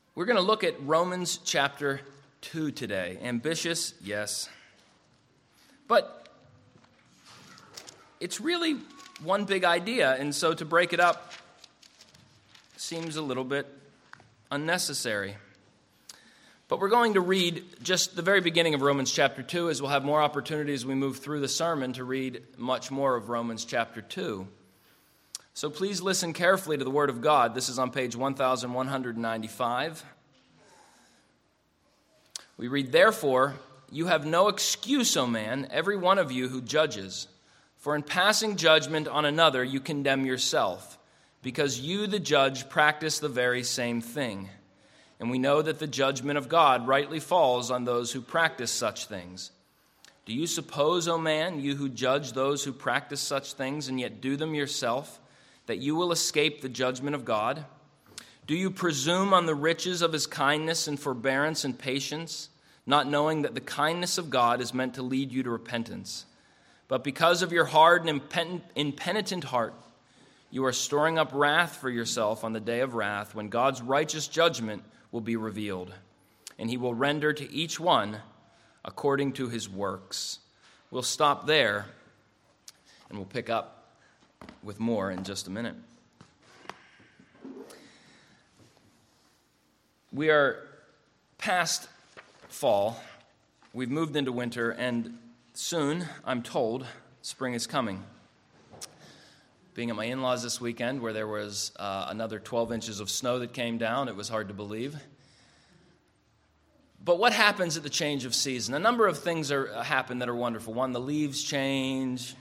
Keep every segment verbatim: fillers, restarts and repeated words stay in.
We're going to look at Romans chapter two today. Ambitious, yes. But it's really one big idea, and so to break it up seems a little bit unnecessary. But we're going to read just the very beginning of Romans chapter two, as we'll have more opportunities as we move through the sermon to read much more of Romans chapter two. So please listen carefully to the Word of God. This is on page one thousand one hundred ninety-five. We read, "Therefore, you have no excuse, O man, every one of you who judges. For in passing judgment on another, you condemn yourself, because you, the judge, practice the very same thing. And we know that the judgment of God rightly falls on those who practice such things. Do you suppose, O man, you who judge those who practice such things and yet do them yourself, that you will escape the judgment of God? Do you presume on the riches of his kindness and forbearance and patience, not knowing that the kindness of God is meant to lead you to repentance? But because of your hard and impenitent heart, you are storing up wrath for yourself on the day of wrath, when God's righteous judgment will be revealed, and he will render to each one according to his works." We'll stop there, and we'll pick up with more in just a minute. We are past fall. We've moved into winter, and soon, I'm told, spring is coming. Being at my in-laws this weekend, where there was uh, another twelve inches of snow that came down, it was hard to believe. But what happens at the change of season? A number of things are, uh, happen that are wonderful. One, the leaves change,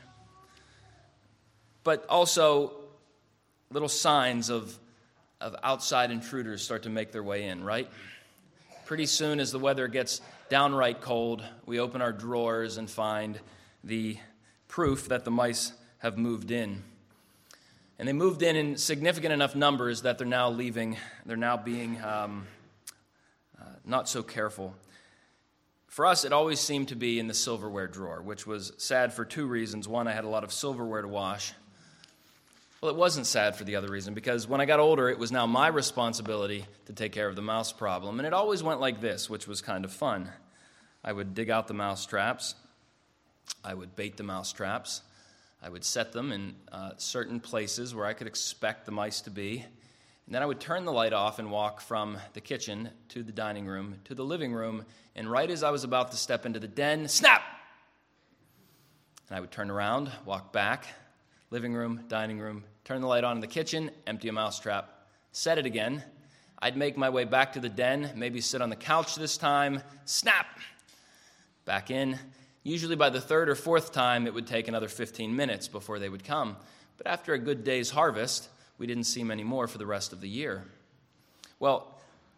but also little signs of, of outside intruders start to make their way in, right? Pretty soon, as the weather gets downright cold, we open our drawers and find the proof that the mice have moved in. And they moved in in significant enough numbers that they're now leaving, they're now being um, uh, not so careful. For us, it always seemed to be in the silverware drawer, which was sad for two reasons. One, I had a lot of silverware to wash. Well, it wasn't sad for the other reason, because when I got older, it was now my responsibility to take care of the mouse problem. And it always went like this, which was kind of fun. I would dig out the mouse traps. I would bait the mouse traps. I would set them in uh, certain places where I could expect the mice to be. And then I would turn the light off and walk from the kitchen to the dining room to the living room. And right as I was about to step into the den, snap! And I would turn around, walk back, living room, dining room, turn the light on in the kitchen, empty a mousetrap, set it again. I'd make my way back to the den, maybe sit on the couch this time, snap, back in. Usually by the third or fourth time, it would take another fifteen minutes before they would come. But after a good day's harvest, we didn't see many more for the rest of the year. Well,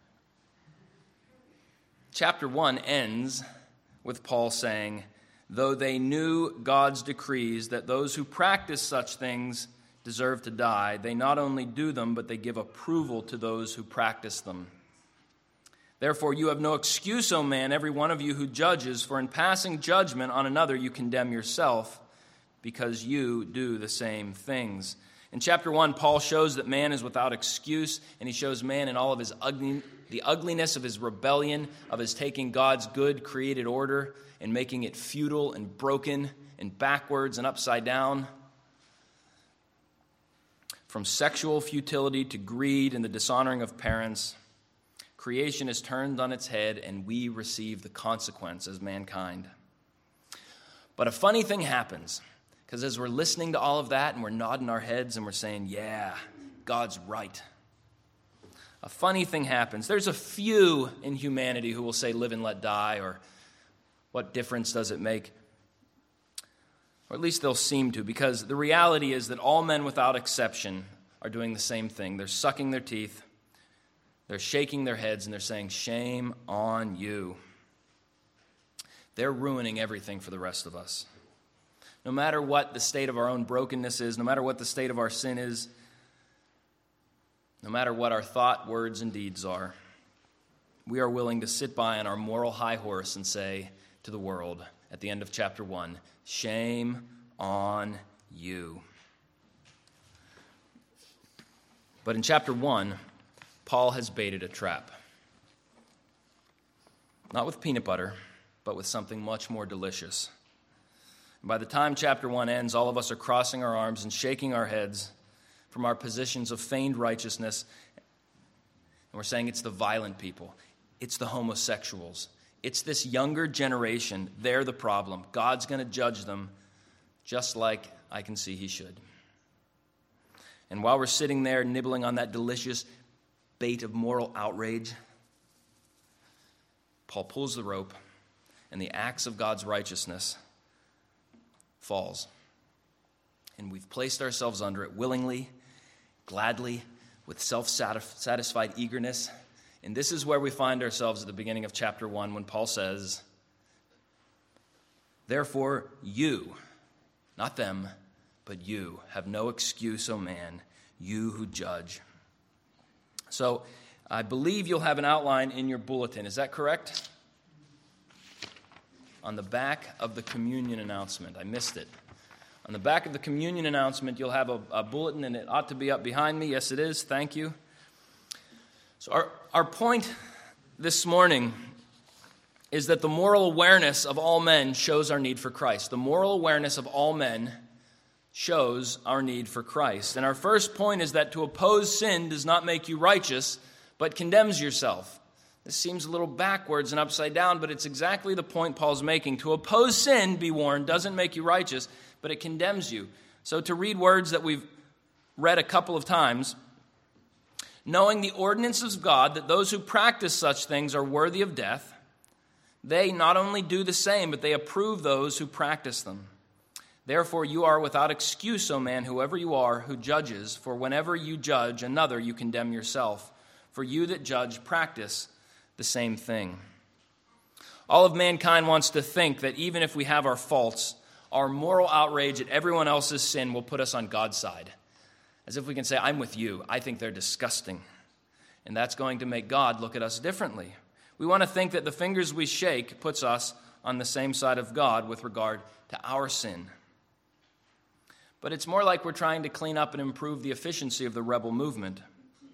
chapter one ends with Paul saying, "Though they knew God's decrees that those who practice such things deserve to die, they not only do them, but they give approval to those who practice them. Therefore, you have no excuse, O man, every one of you who judges, for in passing judgment on another you condemn yourself, because you do the same things." In chapter one, Paul shows that man is without excuse, and he shows man in all of his ugly, the ugliness of his rebellion, of his taking God's good created order and making it futile and broken and backwards and upside down. From sexual futility to greed and the dishonoring of parents, creation is turned on its head, and we receive the consequence as mankind. But a funny thing happens, because as we're listening to all of that and we're nodding our heads and we're saying, yeah, God's right, a funny thing happens. There's a few in humanity who will say, live and let die, or what difference does it make? Or at least they'll seem to, because the reality is that all men without exception are doing the same thing. They're sucking their teeth, they're shaking their heads, and they're saying, shame on you. They're ruining everything for the rest of us. No matter what the state of our own brokenness is, no matter what the state of our sin is, no matter what our thought, words, and deeds are, we are willing to sit by on our moral high horse and say to the world at the end of chapter one, shame on you. But in chapter one, Paul has baited a trap. Not with peanut butter, but with something much more delicious. And by the time chapter one ends, all of us are crossing our arms and shaking our heads from our positions of feigned righteousness. And we're saying it's the violent people. It's the homosexuals. It's this younger generation. They're the problem. God's going to judge them just like I can see he should. And while we're sitting there nibbling on that delicious bait of moral outrage, Paul pulls the rope, and the axe of God's righteousness falls. And we've placed ourselves under it willingly, gladly, with self-satisfied eagerness. And this is where we find ourselves at the beginning of chapter one when Paul says, "Therefore you," not them, but you, "have no excuse, O man, you who judge." So I believe you'll have an outline in your bulletin. Is that correct? On the back of the communion announcement. I missed it. On the back of the communion announcement, you'll have a, a bulletin, and it ought to be up behind me. Yes, it is. Thank you. So our, our point this morning is that the moral awareness of all men shows our need for Christ. The moral awareness of all men shows our need for Christ. And our first point is that to oppose sin does not make you righteous, but condemns yourself. This seems a little backwards and upside down, but it's exactly the point Paul's making. To oppose sin, be warned, doesn't make you righteous, but it condemns you. So to read words that we've read a couple of times, knowing the ordinances of God, that those who practice such things are worthy of death, they not only do the same, but they approve those who practice them. Therefore you are without excuse, O man, whoever you are, who judges, for whenever you judge another, you condemn yourself. For you that judge practice the same thing. All of mankind wants to think that even if we have our faults, our moral outrage at everyone else's sin will put us on God's side. As if we can say, I'm with you. I think they're disgusting. And that's going to make God look at us differently. We want to think that the fingers we shake puts us on the same side of God with regard to our sin. But it's more like we're trying to clean up and improve the efficiency of the rebel movement.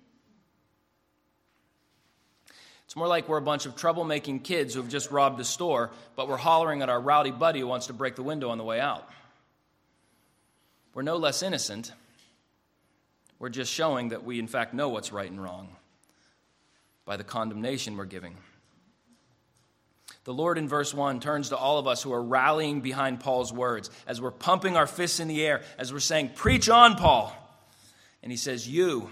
It's more like we're a bunch of troublemaking kids who have just robbed a store, but we're hollering at our rowdy buddy who wants to break the window on the way out. We're no less innocent. We're just showing that we, in fact, know what's right and wrong by the condemnation we're giving. The Lord in verse one turns to all of us who are rallying behind Paul's words, as we're pumping our fists in the air, as we're saying, "Preach on, Paul." And he says, you,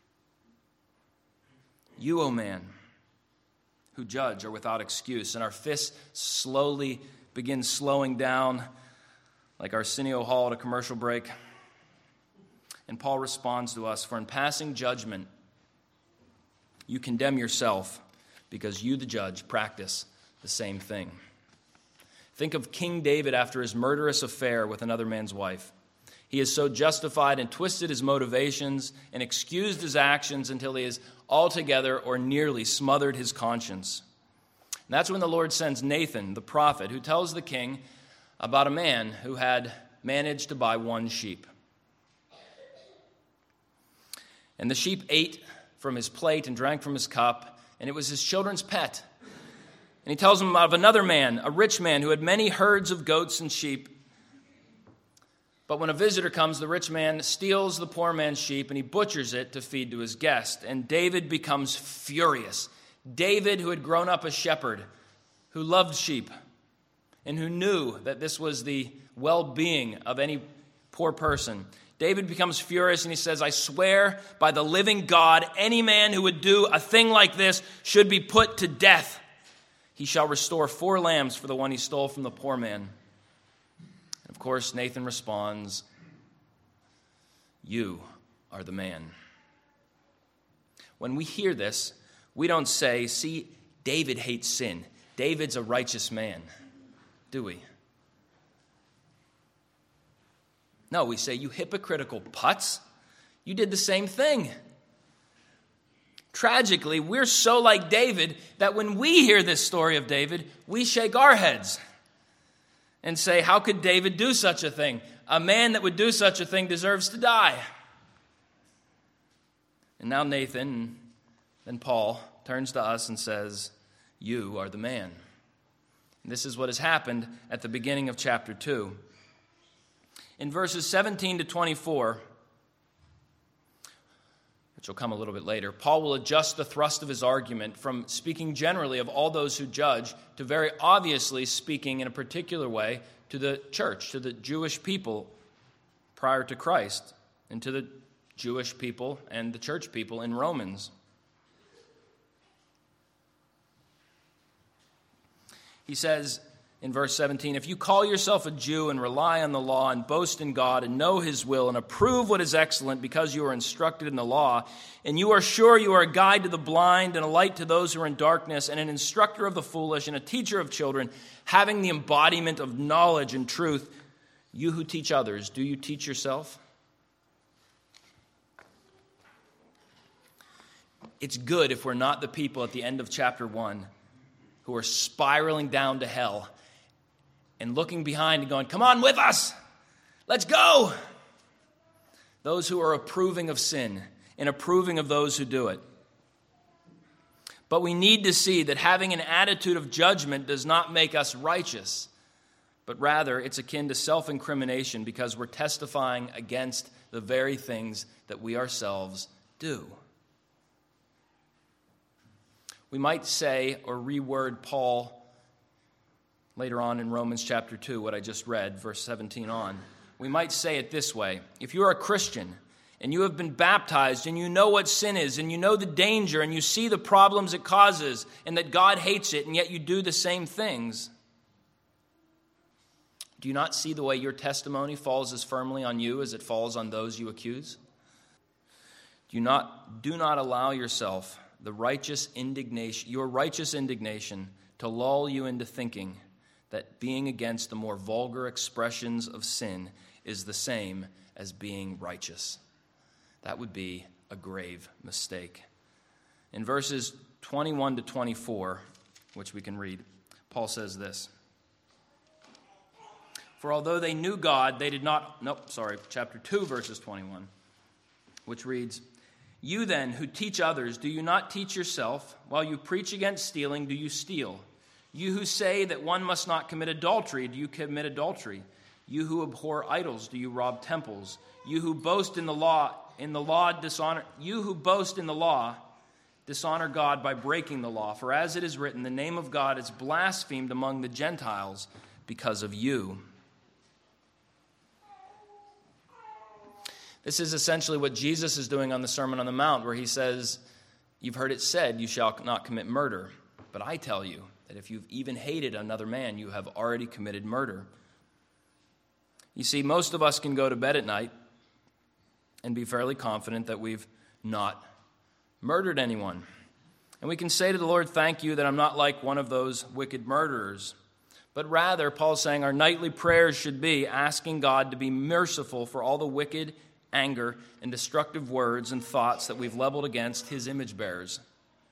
you, O man, who judge are without excuse. And our fists slowly begin slowing down like Arsenio Hall at a commercial break. And Paul responds to us, "For in passing judgment, you condemn yourself, because you, the judge, practice the same thing." Think of King David after his murderous affair with another man's wife. He is so justified and twisted his motivations and excused his actions until he has altogether or nearly smothered his conscience. And that's when the Lord sends Nathan, the prophet, who tells the king about a man who had managed to buy one sheep. And the sheep ate from his plate and drank from his cup, and it was his children's pet. And he tells him of another man, a rich man, who had many herds of goats and sheep. But when a visitor comes, the rich man steals the poor man's sheep and he butchers it to feed to his guest. And David becomes furious. David, who had grown up a shepherd, who loved sheep, and who knew that this was the well-being of any poor person. David becomes furious and he says, "I swear by the living God, any man who would do a thing like this should be put to death. He shall restore four lambs for the one he stole from the poor man." Of course, Nathan responds, "You are the man." When we hear this, we don't say, "See, David hates sin. David's a righteous man," do we? No, we say, "You hypocritical putz. You did the same thing." Tragically, we're so like David that when we hear this story of David, we shake our heads and say, "How could David do such a thing? A man that would do such a thing deserves to die." And now Nathan, then Paul, turns to us and says, You are the man. And this is what has happened at the beginning of chapter two. In verses seventeen to twenty-four, which will come a little bit later, Paul will adjust the thrust of his argument from speaking generally of all those who judge to very obviously speaking in a particular way to the church, to the Jewish people prior to Christ, and to the Jewish people and the church people in Romans. He says in verse seventeen, if you call yourself a Jew and rely on the law and boast in God and know his will and approve what is excellent because you are instructed in the law, and you are sure you are a guide to the blind and a light to those who are in darkness and an instructor of the foolish and a teacher of children, having the embodiment of knowledge and truth, you who teach others, do you teach yourself? It's good if we're not the people at the end of chapter one who are spiraling down to hell and looking behind and going, come on with us, let's go. Those who are approving of sin and approving of those who do it. But we need to see that having an attitude of judgment does not make us righteous, but rather it's akin to self-incrimination because we're testifying against the very things that we ourselves do. We might say or reword Paul later on in Romans chapter two, what I just read, verse seventeen on. We might say it this way. If you're a Christian and you have been baptized and you know what sin is and you know the danger and you see the problems it causes and that God hates it and yet you do the same things, do you not see the way your testimony falls as firmly on you as it falls on those you accuse? Do you not, do not allow yourself the righteous indignation, your righteous indignation to lull you into thinking that being against the more vulgar expressions of sin is the same as being righteous. That would be a grave mistake. In verses twenty-one to twenty-four, which we can read, Paul says this. For although they knew God, they did not, nope, sorry, chapter two, verses twenty-one, which reads, you then who teach others, do you not teach yourself? While you preach against stealing, do you steal? You who say that one must not commit adultery, do you commit adultery? You who abhor idols, do you rob temples? You who boast in the law, in the law dishonor, you who boast in the law, dishonor God by breaking the law. For as it is written, the name of God is blasphemed among the Gentiles because of you. This is essentially what Jesus is doing on the Sermon on the Mount, where he says, you've heard it said, you shall not commit murder. But I tell you that if you've even hated another man, you have already committed murder. You see, most of us can go to bed at night and be fairly confident that we've not murdered anyone. And we can say to the Lord, thank you that I'm not like one of those wicked murderers. But rather, Paul's saying our nightly prayers should be asking God to be merciful for all the wicked anger and destructive words and thoughts that we've leveled against his image bearers.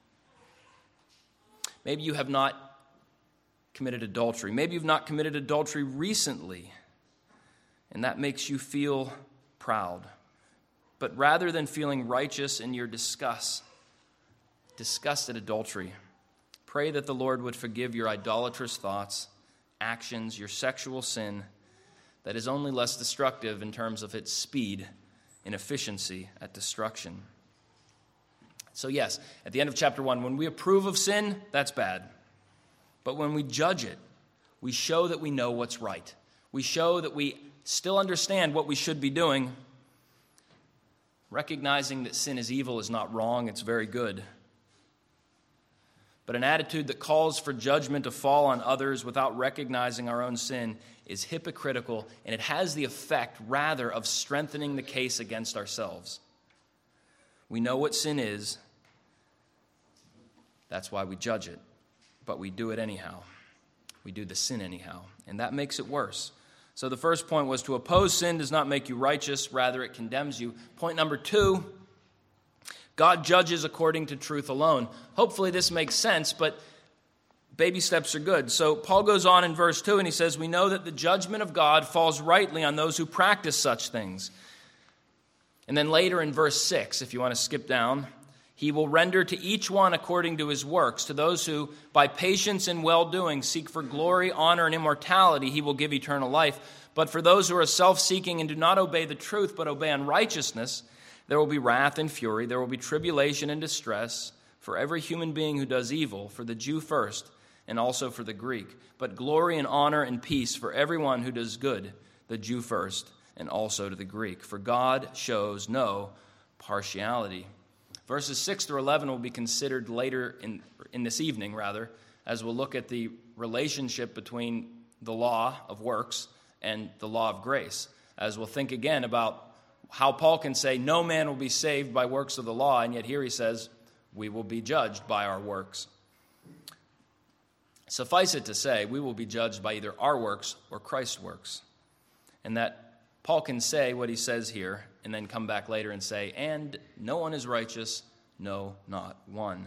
Maybe you have not committed adultery. Maybe you've not committed adultery recently, and that makes you feel proud. But rather than feeling righteous in your disgust, disgust at adultery, pray that the Lord would forgive your idolatrous thoughts, actions, your sexual sin that is only less destructive in terms of its speed and efficiency at destruction. So yes, at the end of chapter one, when we approve of sin, that's bad. But when we judge it, we show that we know what's right. We show that we still understand what we should be doing. Recognizing that sin is evil is not wrong, it's very good. But an attitude that calls for judgment to fall on others without recognizing our own sin is hypocritical, and it has the effect, rather, of strengthening the case against ourselves. We know what sin is. That's why we judge it. But we do it anyhow. We do the sin anyhow. And that makes it worse. So the first point was to oppose sin does not make you righteous. Rather, it condemns you. Point number two, God judges according to truth alone. Hopefully this makes sense, but baby steps are good. So Paul goes on in verse two and he says, we know that the judgment of God falls rightly on those who practice such things. And then later in verse six, if you want to skip down, He will render to each one according to his works. To those who, by patience and well-doing, seek for glory, honor, and immortality, he will give eternal life. But for those who are self-seeking and do not obey the truth, but obey unrighteousness, there will be wrath and fury. There will be tribulation and distress for every human being who does evil, for the Jew first, and also for the Greek. But glory and honor and peace for everyone who does good, the Jew first, and also to the Greek. For God shows no partiality. Verses six through eleven will be considered later in, in this evening, rather, as we'll look at the relationship between the law of works and the law of grace, as we'll think again about how Paul can say no man will be saved by works of the law, and yet here he says we will be judged by our works. Suffice it to say, we will be judged by either our works or Christ's works, and that Paul can say what he says here and then come back later and say, and no one is righteous, no, not one.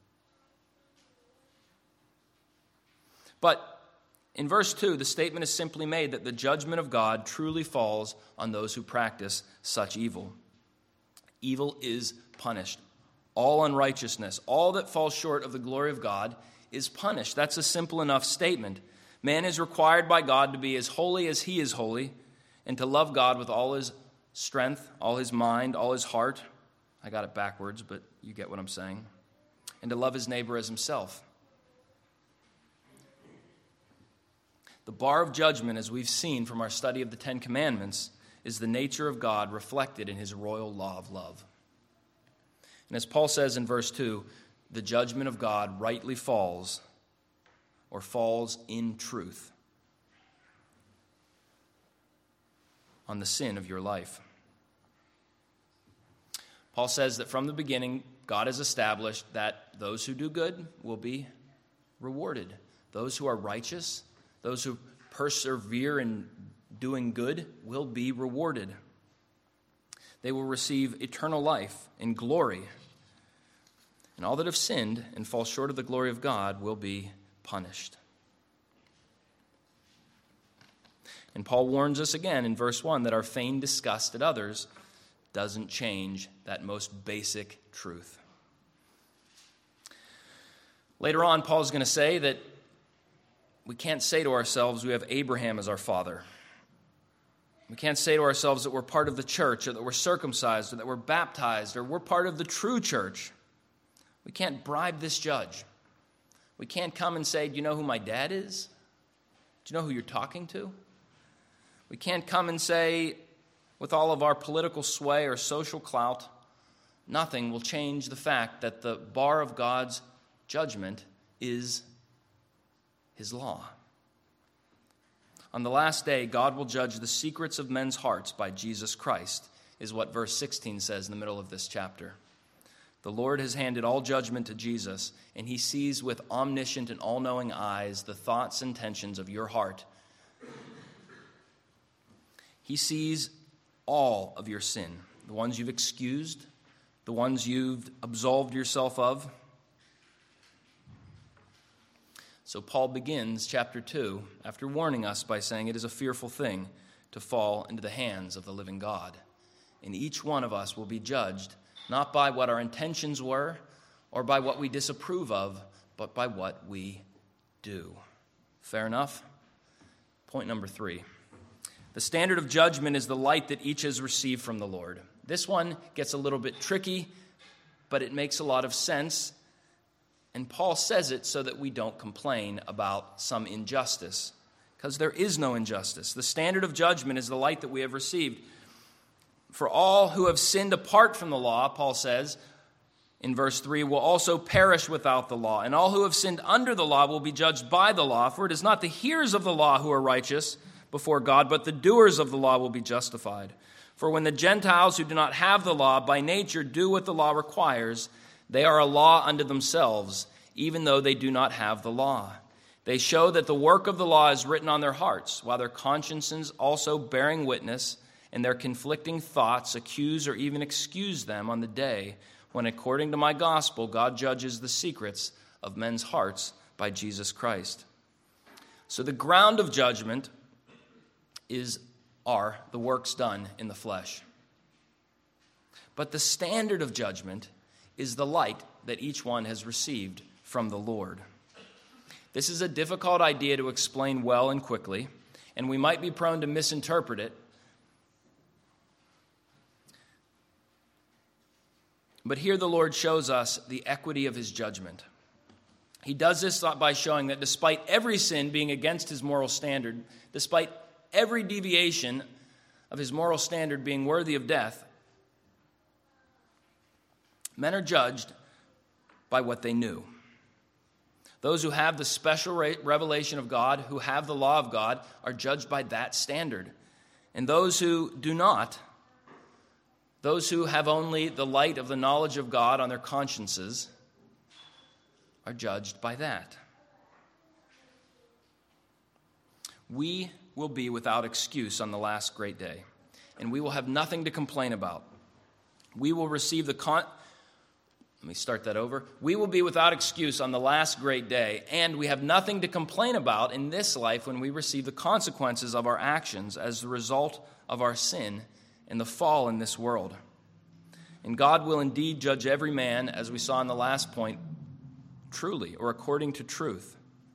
But in verse two, the statement is simply made that the judgment of God truly falls on those who practice such evil. Evil is punished. All unrighteousness, all that falls short of the glory of God is punished. That's a simple enough statement. Man is required by God to be as holy as he is holy and to love God with all his strength, all his mind, all his heart. I got it backwards, but you get what I'm saying. And to love his neighbor as himself. The bar of judgment, as we've seen from our study of the Ten Commandments, is the nature of God reflected in his royal law of love. And as Paul says in verse two, the judgment of God rightly falls, or falls in truth, on the sin of your life. Paul says that from the beginning, God has established that those who do good will be rewarded. Those who are righteous, those who persevere in doing good will be rewarded. They will receive eternal life and glory. And all that have sinned and fall short of the glory of God will be punished. And Paul warns us again in verse one that our vain disgust at others doesn't change that most basic truth. Later on, Paul's going to say that we can't say to ourselves we have Abraham as our father. We can't say to ourselves that we're part of the church, or that we're circumcised, or that we're baptized, or we're part of the true church. We can't bribe this judge. We can't come and say, do you know who my dad is? Do you know who you're talking to? We can't come and say, with all of our political sway or social clout, nothing will change the fact that the bar of God's judgment is his law. On the last day, God will judge the secrets of men's hearts by Jesus Christ, is what verse sixteen says in the middle of this chapter. The Lord has handed all judgment to Jesus, and he sees with omniscient and all-knowing eyes the thoughts and intentions of your heart. He sees all of your sin, the ones you've excused, the ones you've absolved yourself of. So Paul begins chapter two after warning us by saying it is a fearful thing to fall into the hands of the living God. And each one of us will be judged not by what our intentions were or by what we disapprove of, but by what we do. Fair enough? Point number three. The standard of judgment is the light that each has received from the Lord. This one gets a little bit tricky, but it makes a lot of sense. And Paul says it so that we don't complain about some injustice, because there is no injustice. The standard of judgment is the light that we have received. For all who have sinned apart from the law, Paul says in verse three, will also perish without the law. And all who have sinned under the law will be judged by the law. For it is not the hearers of the law who are righteous before God, but the doers of the law will be justified. For when the Gentiles who do not have the law by nature do what the law requires, they are a law unto themselves, even though they do not have the law. They show that the work of the law is written on their hearts, while their consciences also bearing witness, and their conflicting thoughts accuse or even excuse them on the day when, according to my gospel, God judges the secrets of men's hearts by Jesus Christ. So the ground of judgment is are the works done in the flesh. But the standard of judgment is the light that each one has received from the Lord. This is a difficult idea to explain well and quickly, and we might be prone to misinterpret it. But here the Lord shows us the equity of his judgment. He does this by showing that despite every sin being against his moral standard, despite every deviation of his moral standard being worthy of death, men are judged by what they knew. Those who have the special revelation of God, who have the law of God, are judged by that standard. And those who do not, those who have only the light of the knowledge of God on their consciences, are judged by that. We will be without excuse on the last great day, and we will have nothing to complain about. We will receive the con... Let me start that over. We will be without excuse on the last great day, and we have nothing to complain about in this life when we receive the consequences of our actions as the result of our sin and the fall in this world. And God will indeed judge every man, as we saw in the last point, truly or according to truth.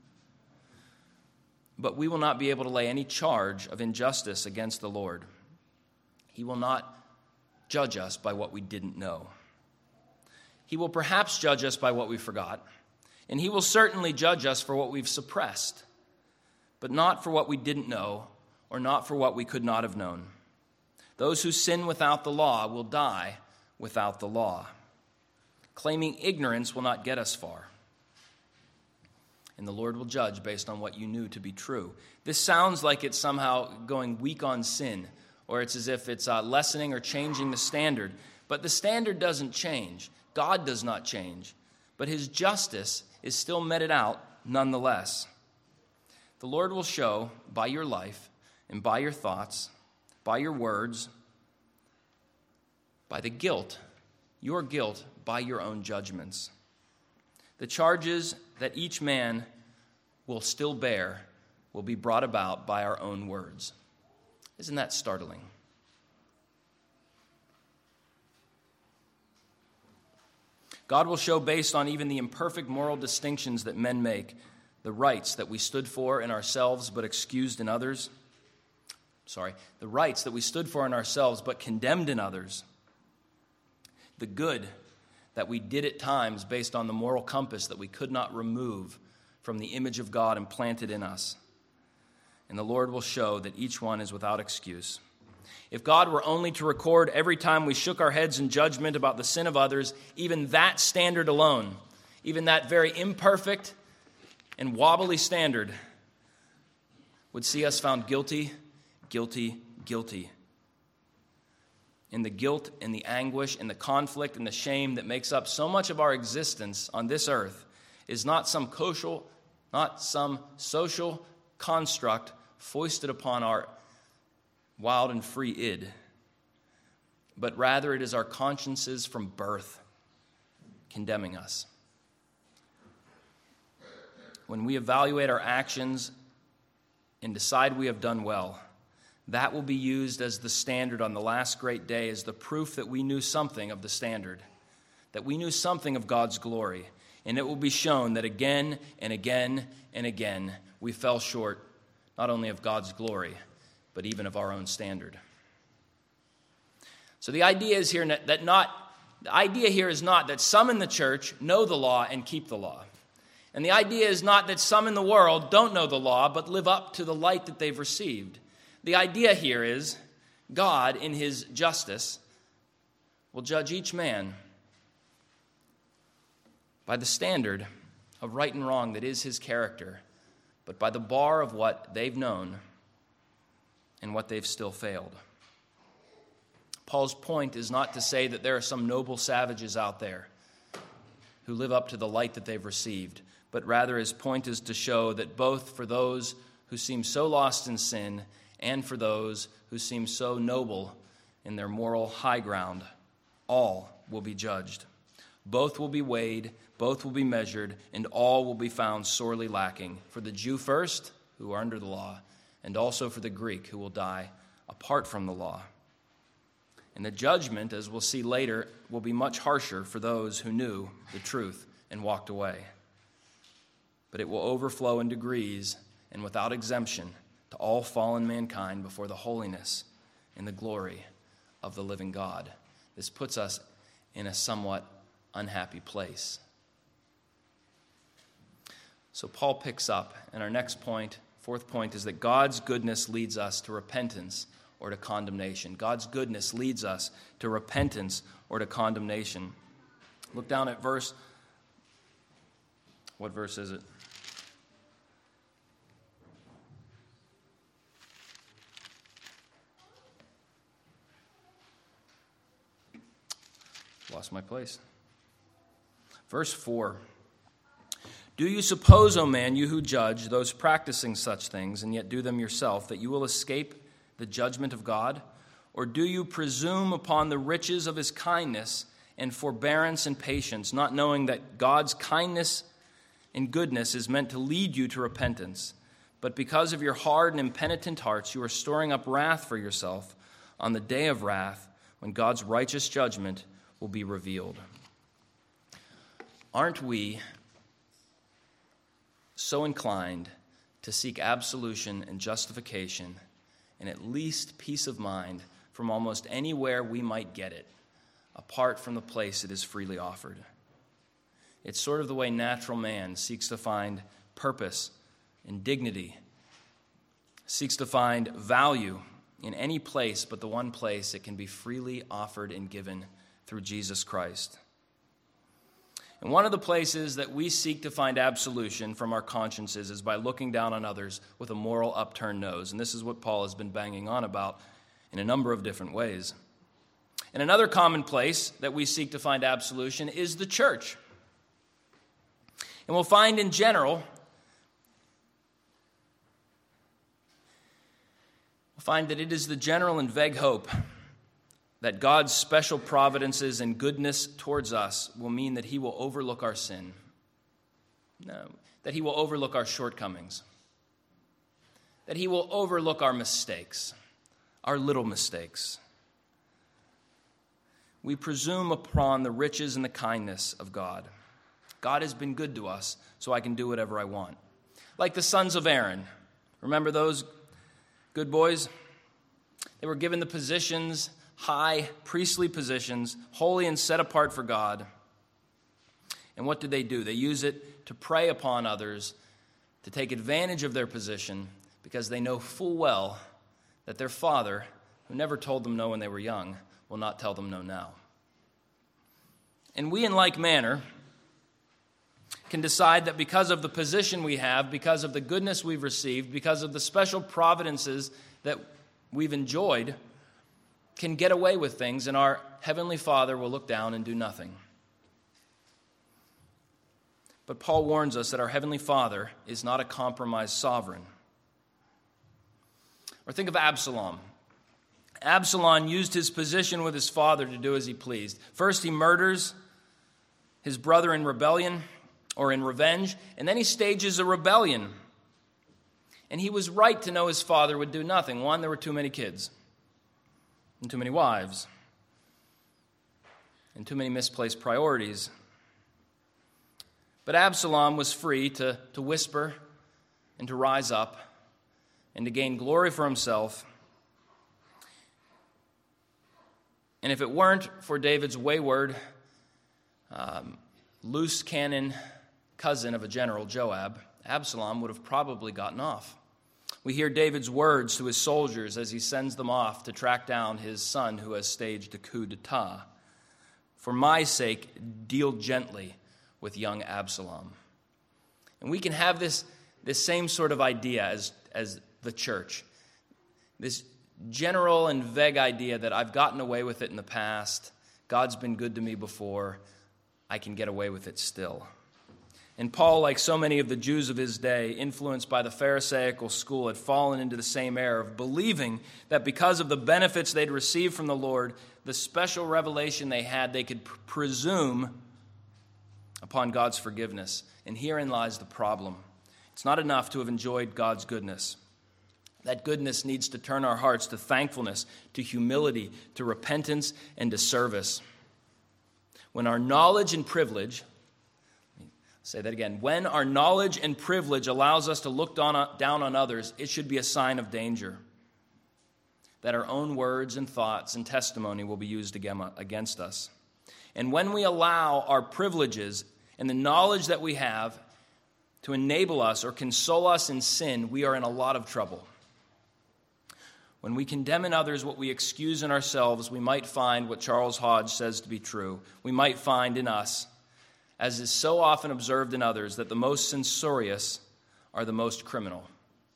But we will not be able to lay any charge of injustice against the Lord. He will not judge us by what we didn't know. He will perhaps judge us by what we forgot, and he will certainly judge us for what we've suppressed, but not for what we didn't know or not for what we could not have known. Those who sin without the law will die without the law. Claiming ignorance will not get us far. And the Lord will judge based on what you knew to be true. This sounds like it's somehow going weak on sin, or it's as if it's uh, lessening or changing the standard. But the standard doesn't change. God does not change. But his justice is still meted out nonetheless. The Lord will show by your life and by your thoughts, by your words, by the guilt, your guilt, by your own judgments. The charges that each man will still bear will be brought about by our own words. Isn't that startling? God will show, based on even the imperfect moral distinctions that men make, the rights that we stood for in ourselves but excused in others. Sorry, the rights that we stood for in ourselves but condemned in others. The good that we did at times based on the moral compass that we could not remove from the image of God implanted in us. And the Lord will show that each one is without excuse. If God were only to record every time we shook our heads in judgment about the sin of others, even that standard alone, even that very imperfect and wobbly standard, would see us found guilty, guilty, guilty. And the guilt and the anguish and the conflict and the shame that makes up so much of our existence on this earth is not some social, not some social construct foisted upon our wild and free id, but rather it is our consciences from birth condemning us. When we evaluate our actions and decide we have done well, that will be used as the standard on the last great day, as the proof that we knew something of the standard, that we knew something of God's glory. And it will be shown that again and again and again we fell short not only of God's glory, but even of our own standard. So the idea is here that not the idea here is not that some in the church know the law and keep the law. And the idea is not that some in the world don't know the law but live up to the light that they've received. The idea here is God, in his justice, will judge each man by the standard of right and wrong that is his character, but by the bar of what they've known and what they've still failed. Paul's point is not to say that there are some noble savages out there who live up to the light that they've received, but rather his point is to show that both for those who seem so lost in sin and for those who seem so noble in their moral high ground, all will be judged. Both will be weighed, both will be measured, and all will be found sorely lacking. For the Jew first, who are under the law, and also for the Greek, who will die apart from the law. And the judgment, as we'll see later, will be much harsher for those who knew the truth and walked away. But it will overflow in degrees and without exemption to all fallen mankind before the holiness and the glory of the living God. This puts us in a somewhat unhappy place. So Paul picks up, and our next point, fourth point, is that God's goodness leads us to repentance or to condemnation. God's goodness leads us to repentance or to condemnation. Look down at verse, what verse is it? Lost my place. Verse four. Do you suppose, O man, you who judge those practicing such things, and yet do them yourself, that you will escape the judgment of God? Or do you presume upon the riches of his kindness and forbearance and patience, not knowing that God's kindness and goodness is meant to lead you to repentance? But because of your hard and impenitent hearts, you are storing up wrath for yourself on the day of wrath, when God's righteous judgment will be revealed. Aren't we so inclined to seek absolution and justification and at least peace of mind from almost anywhere we might get it, apart from the place it is freely offered? It's sort of the way natural man seeks to find purpose and dignity, seeks to find value in any place but the one place it can be freely offered and given through Jesus Christ. And one of the places that we seek to find absolution from our consciences is by looking down on others with a moral upturned nose. And this is what Paul has been banging on about in a number of different ways. And another common place that we seek to find absolution is the church. And we'll find in general, we'll find that it is the general and vague hope that God's special providences and goodness towards us will mean that he will overlook our sin. No, that he will overlook our shortcomings. That he will overlook our mistakes, our little mistakes. We presume upon the riches and the kindness of God. God has been good to us, so I can do whatever I want. Like the sons of Aaron. Remember those good boys? They were given the positions, high priestly positions, holy and set apart for God. And what did they do? They use it to prey upon others, to take advantage of their position, because they know full well that their father, who never told them no when they were young, will not tell them no now. And we, in like manner, can decide that because of the position we have, because of the goodness we've received, because of the special providences that we've enjoyed, can get away with things, and our Heavenly Father will look down and do nothing. But Paul warns us that our Heavenly Father is not a compromised sovereign. Or think of Absalom. Absalom used his position with his father to do as he pleased. First, he murders his brother in rebellion or in revenge, and then he stages a rebellion. And he was right to know his father would do nothing. One, there were too many kids, and too many wives, and too many misplaced priorities. But Absalom was free to, to whisper and to rise up and to gain glory for himself. And if it weren't for David's wayward, um, loose cannon cousin of a general, Joab, Absalom would have probably gotten off. We hear David's words to his soldiers as he sends them off to track down his son who has staged a coup d'etat. For my sake, deal gently with young Absalom. And we can have this, this same sort of idea as, as the church. This general and vague idea that I've gotten away with it in the past. God's been good to me before. I can get away with it still. And Paul, like so many of the Jews of his day, influenced by the Pharisaical school, had fallen into the same error of believing that because of the benefits they'd received from the Lord, the special revelation they had, they could pr- presume upon God's forgiveness. And herein lies the problem. It's not enough to have enjoyed God's goodness. That goodness needs to turn our hearts to thankfulness, to humility, to repentance, and to service. When our knowledge and privilege, say that again, when our knowledge and privilege allows us to look down, down on others, it should be a sign of danger, that our own words and thoughts and testimony will be used against us. And when we allow our privileges and the knowledge that we have to enable us or console us in sin, we are in a lot of trouble. When we condemn in others what we excuse in ourselves, we might find what Charles Hodge says to be true. We might find in us, as is so often observed in others, that the most censorious are the most criminal.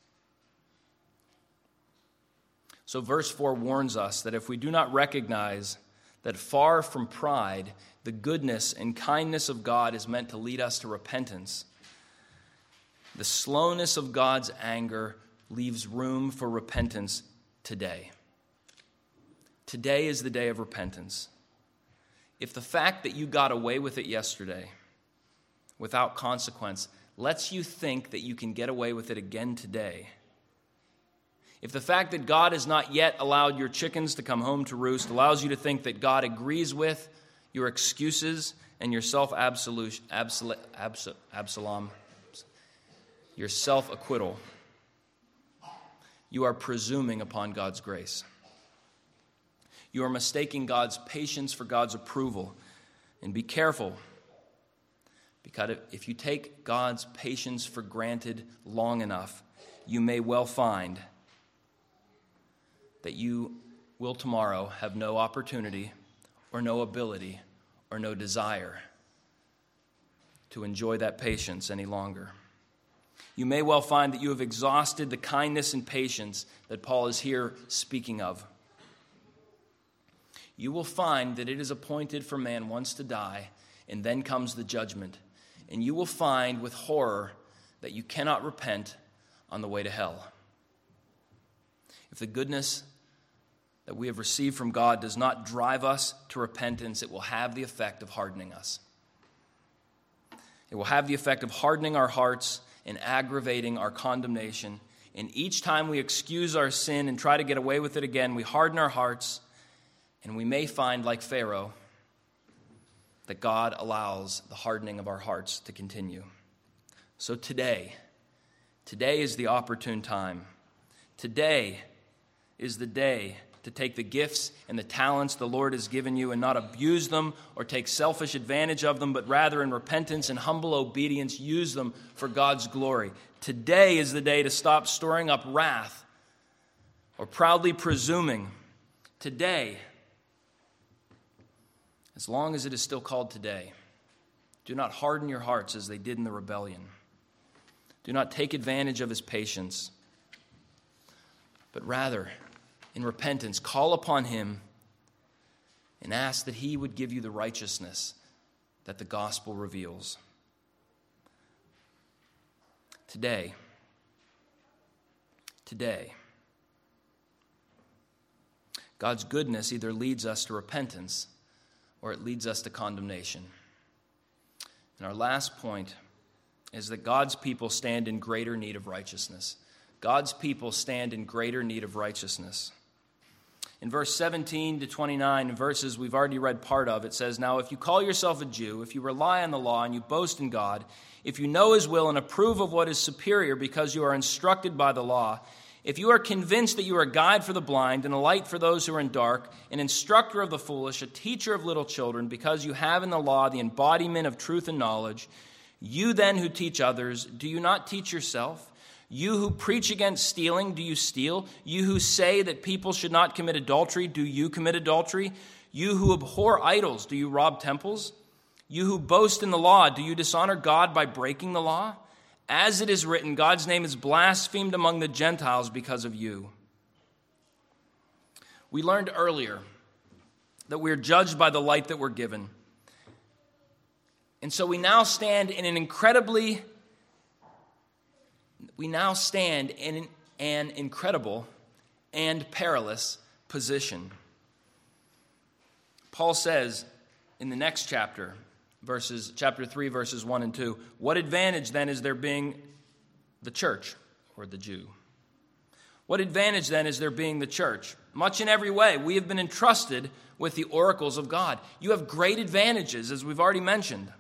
So verse four warns us that if we do not recognize that far from pride, the goodness and kindness of God is meant to lead us to repentance, the slowness of God's anger leaves room for repentance today. Today is the day of repentance. If the fact that you got away with it yesterday without consequence lets you think that you can get away with it again today, if the fact that God has not yet allowed your chickens to come home to roost allows you to think that God agrees with your excuses and your self-absolution, absol, absol, Absalom, your self-acquittal, you are presuming upon God's grace. You are mistaking God's patience for God's approval. And be careful, because if you take God's patience for granted long enough, you may well find that you will tomorrow have no opportunity or no ability or no desire to enjoy that patience any longer. You may well find that you have exhausted the kindness and patience that Paul is here speaking of. You will find that it is appointed for man once to die, and then comes the judgment. And you will find with horror that you cannot repent on the way to hell. If the goodness that we have received from God does not drive us to repentance, it will have the effect of hardening us. It will have the effect of hardening our hearts and aggravating our condemnation. And each time we excuse our sin and try to get away with it again, we harden our hearts, and we may find, like Pharaoh, that God allows the hardening of our hearts to continue. So today, today is the opportune time. Today is the day to take the gifts and the talents the Lord has given you and not abuse them or take selfish advantage of them, but rather in repentance and humble obedience use them for God's glory. Today is the day to stop storing up wrath or proudly presuming. Today, as long as it is still called today, do not harden your hearts as they did in the rebellion. Do not take advantage of his patience, but rather, in repentance, call upon him and ask that he would give you the righteousness that the gospel reveals. Today, today, God's goodness either leads us to repentance or it leads us to condemnation. And our last point is that God's people stand in greater need of righteousness. God's people stand in greater need of righteousness. In verse seventeen to twenty-nine, verses we've already read part of, it says, "Now if you call yourself a Jew, if you rely on the law and you boast in God, if you know his will and approve of what is superior because you are instructed by the law, if you are convinced that you are a guide for the blind and a light for those who are in dark, an instructor of the foolish, a teacher of little children, because you have in the law the embodiment of truth and knowledge, you then who teach others, do you not teach yourself? You who preach against stealing, do you steal? You who say that people should not commit adultery, do you commit adultery? You who abhor idols, do you rob temples? You who boast in the law, do you dishonor God by breaking the law? As it is written, God's name is blasphemed among the Gentiles because of you." We learned earlier that we are judged by the light that we're given. And so we now stand in an incredibly We now stand in an incredible and perilous position. Paul says in the next chapter, verses chapter three, verses one and two, "What advantage then is there being the church," or the Jew? What advantage then is there being the church? Much in every way, we have been entrusted with the oracles of God. You have great advantages, as we've already mentioned.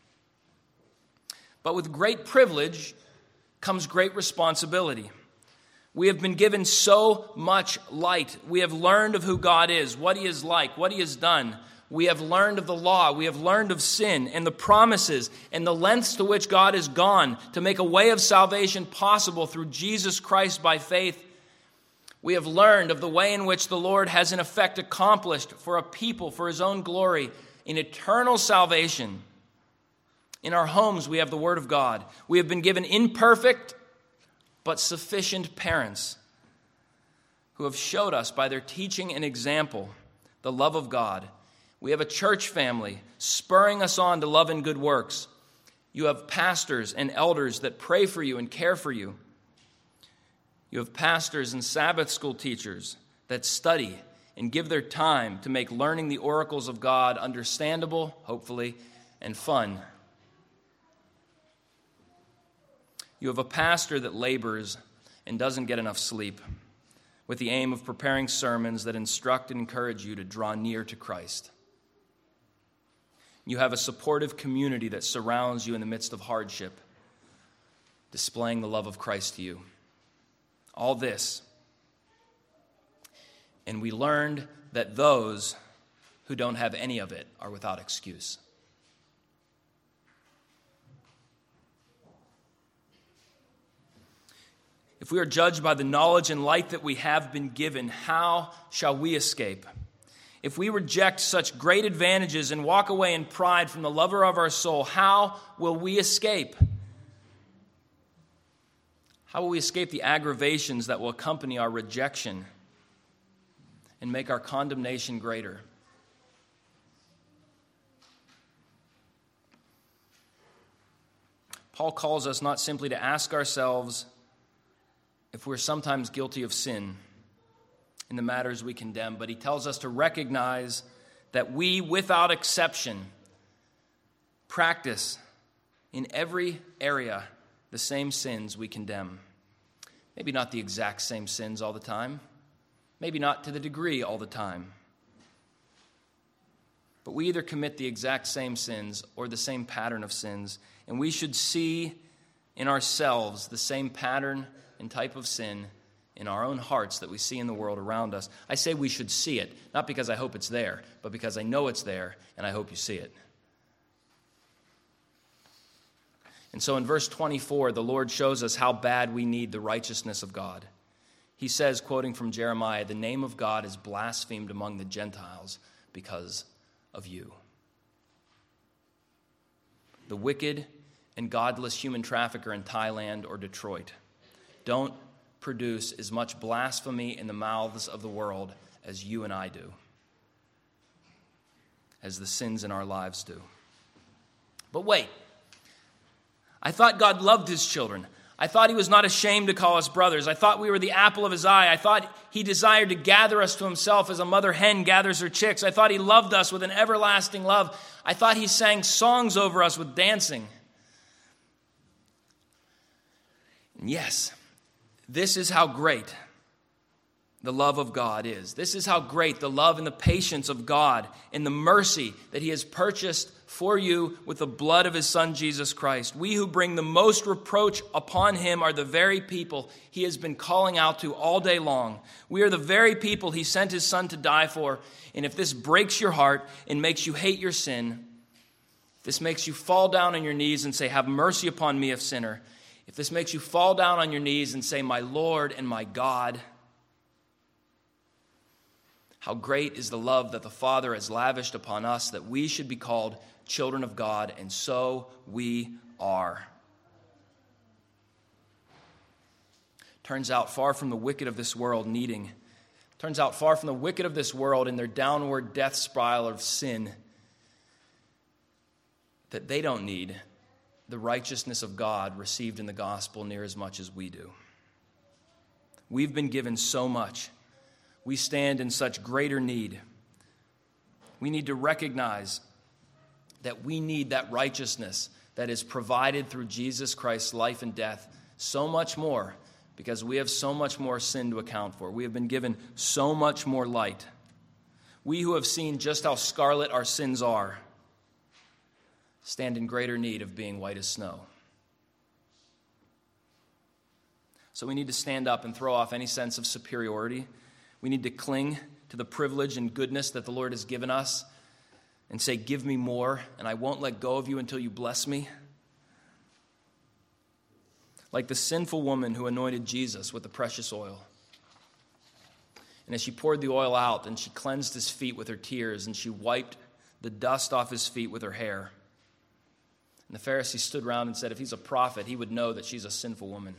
But with great privilege comes great responsibility. We have been given so much light. We have learned of who God is, what he is like, what he has done. We have learned of the law. We have learned of sin and the promises and the lengths to which God has gone to make a way of salvation possible through Jesus Christ by faith. We have learned of the way in which the Lord has in effect accomplished for a people, for his own glory, in eternal salvation. In our homes, we have the Word of God. We have been given imperfect but sufficient parents who have showed us by their teaching and example the love of God. We have a church family spurring us on to love and good works. You have pastors and elders that pray for you and care for you. You have pastors and Sabbath school teachers that study and give their time to make learning the oracles of God understandable, hopefully, and fun. You have a pastor that labors and doesn't get enough sleep with the aim of preparing sermons that instruct and encourage you to draw near to Christ. You have a supportive community that surrounds you in the midst of hardship, displaying the love of Christ to you. All this. And we learned that those who don't have any of it are without excuse. If we are judged by the knowledge and light that we have been given, how shall we escape? If we reject such great advantages and walk away in pride from the lover of our soul, how will we escape? How will we escape the aggravations that will accompany our rejection and make our condemnation greater? Paul calls us not simply to ask ourselves if we're sometimes guilty of sin in the matters we condemn, but he tells us to recognize that we, without exception, practice in every area the same sins we condemn. Maybe not the exact same sins all the time. Maybe not to the degree all the time. But we either commit the exact same sins or the same pattern of sins, and we should see in ourselves the same pattern and type of sin in our own hearts that we see in the world around us. I say we should see it, not because I hope it's there, but because I know it's there, and I hope you see it. And so in verse twenty-four, the Lord shows us how bad we need the righteousness of God. He says, quoting from Jeremiah, "The name of God is blasphemed among the Gentiles because of you." The wicked and godless human trafficker in Thailand or Detroit don't produce as much blasphemy in the mouths of the world as you and I do, as the sins in our lives do. But wait, I thought God loved his children. I thought he was not ashamed to call us brothers. I thought we were the apple of his eye. I thought he desired to gather us to himself as a mother hen gathers her chicks. I thought he loved us with an everlasting love. I thought he sang songs over us with dancing. And yes, this is how great the love of God is. This is how great the love and the patience of God and the mercy that he has purchased for you with the blood of his Son, Jesus Christ. We who bring the most reproach upon him are the very people he has been calling out to all day long. We are the very people he sent his Son to die for. And if this breaks your heart and makes you hate your sin, if this makes you fall down on your knees and say, "Have mercy upon me, a sinner," if this makes you fall down on your knees and say, "My Lord and my God," how great is the love that the Father has lavished upon us that we should be called children of God, and so we are. Turns out far from the wicked of this world needing, turns out far from the wicked of this world in their downward death spiral of sin, that they don't need the righteousness of God received in the gospel near as much as we do. We've been given so much. We stand in such greater need. We need to recognize that we need that righteousness that is provided through Jesus Christ's life and death so much more because we have so much more sin to account for. We have been given so much more light. We who have seen just how scarlet our sins are stand in greater need of being white as snow. So we need to stand up and throw off any sense of superiority. We need to cling to the privilege and goodness that the Lord has given us and say, give me more, and I won't let go of you until you bless me. Like the sinful woman who anointed Jesus with the precious oil. And as she poured the oil out, and she cleansed his feet with her tears, and she wiped the dust off his feet with her hair. And the Pharisees stood around and said, if he's a prophet, he would know that she's a sinful woman.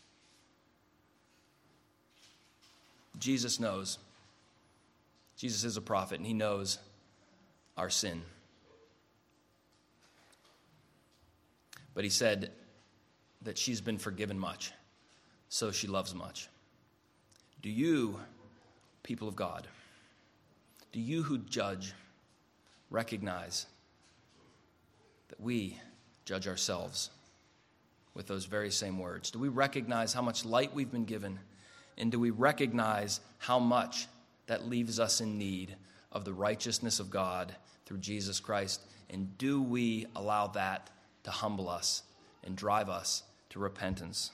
Jesus knows. Jesus is a prophet, and he knows our sin. But he said that she's been forgiven much, so she loves much. Do you, people of God, do you who judge recognize that we judge ourselves with those very same words? Do we recognize how much light we've been given? And do we recognize how much that leaves us in need of the righteousness of God through Jesus Christ? And do we allow that to humble us and drive us to repentance?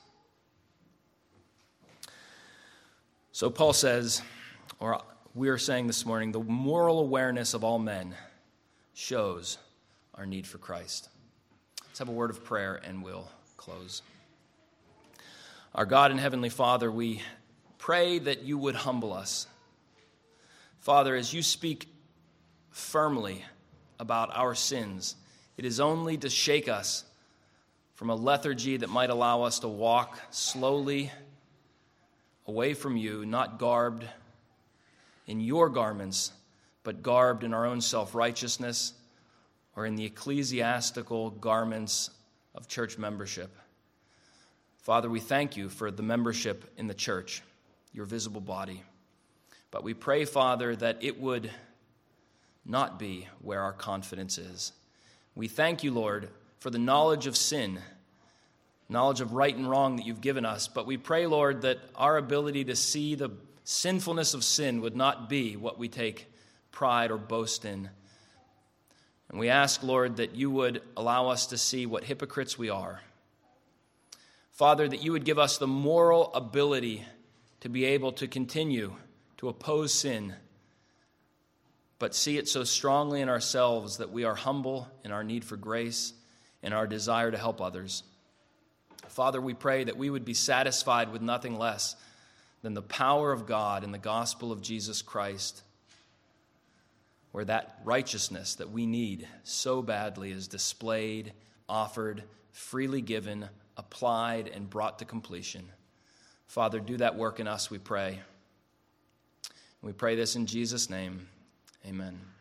So Paul says, or we are saying this morning, the moral awareness of all men shows our need for Christ. Let's have a word of prayer and we'll close. Our God and Heavenly Father, we pray that you would humble us. Father, as you speak firmly about our sins, it is only to shake us from a lethargy that might allow us to walk slowly away from you, not garbed in your garments, but garbed in our own self-righteousness or in the ecclesiastical garments of church membership. Father, we thank you for the membership in the church, your visible body. But we pray, Father, that it would not be where our confidence is. We thank you, Lord, for the knowledge of sin, knowledge of right and wrong that you've given us. But we pray, Lord, that our ability to see the sinfulness of sin would not be what we take pride or boast in. And we ask, Lord, that you would allow us to see what hypocrites we are. Father, that you would give us the moral ability to be able to continue to oppose sin, but see it so strongly in ourselves that we are humble in our need for grace and our desire to help others. Father, we pray that we would be satisfied with nothing less than the power of God in the gospel of Jesus Christ, where that righteousness that we need so badly is displayed, offered, freely given, applied, and brought to completion. Father, do that work in us, we pray. We pray this in Jesus' name. Amen.